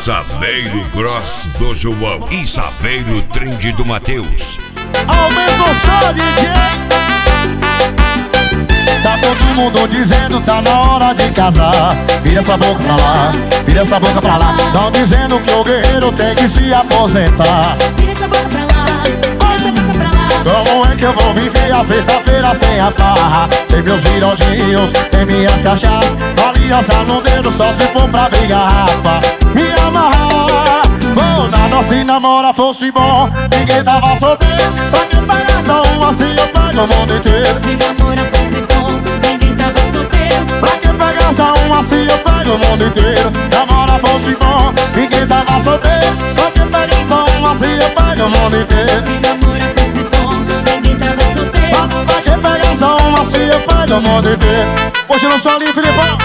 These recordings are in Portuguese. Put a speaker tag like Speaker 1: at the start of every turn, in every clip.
Speaker 1: Saveiro Gross do João e Saveiro Trend do Matheus.
Speaker 2: Aumenta o som, DJ. Tá todo mundo dizendo tá na hora de casar. Vira essa boca pra lá, vira essa boca pra lá. Tão dizendo que o guerreiro tem que se aposentar.
Speaker 3: Vira essa boca pra lá, vira essa boca pra lá.
Speaker 2: Como é que eu vou viver a sexta-feira sem a farra? Sem meus virodinhos, sem minhas cachaças, aliança no dedo só se for pra abrir garrafa. Me amarrar, vou nada se namora fosse bom. Ninguém tava solteiro, pra que pagar só uma se eu pego o mundo inteiro?
Speaker 3: Se namora fosse bom, ninguém tava solteiro.
Speaker 2: Pra que pagar só uma se eu pego o mundo inteiro? Namora fosse bom, ninguém tava solteiro. Pra que pagar só uma se eu pego o mundo inteiro?
Speaker 3: Se namora fosse bom, ninguém tava solteiro.
Speaker 2: Pra que pagar só uma se eu pego o mundo inteiro? Hoje não sou ali, Filipão.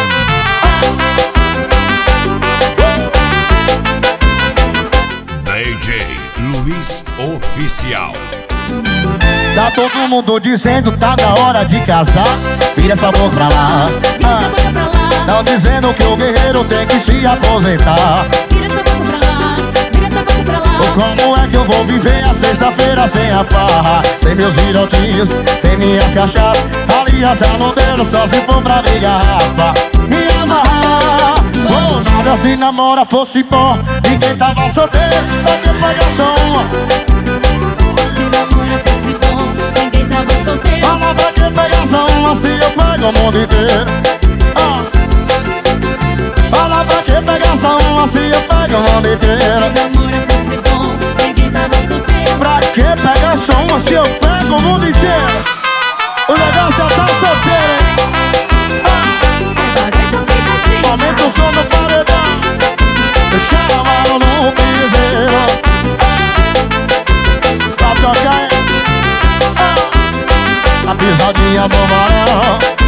Speaker 1: DJ Luiz Oficial.
Speaker 2: Tá todo mundo dizendo tá na hora de casar. Vira essa boca pra lá.
Speaker 3: Vira essa boca pra lá.
Speaker 2: Tão dizendo que o guerreiro tem que se aposentar.
Speaker 3: Vira essa boca pra lá, vira essa boca pra lá.
Speaker 2: Como é que eu vou viver a sexta-feira sem a farra? Sem meus virotinhos, sem minhas cachaças, aliança no dedo só se for pra abrir garrafa. Me amarrar, ou nada se namora fosse bom. Ninguém tava solteiro, pra que pagar só uma?
Speaker 3: Se namora fosse bom, ninguém tava solteiro.
Speaker 2: Fala pra que pegar só uma se eu pego o mundo inteiro? Fala pra que pegar só uma se eu pego o mundo inteiro?
Speaker 3: Se namora fosse bom, ninguém tava solteiro.
Speaker 2: Pra que pegar só uma se eu pego o mundo inteiro? O negócio é tá solteiro, hein? Aumenta o som do paredão, chama no piseiro. Pra tocar, a pisadinha do varão.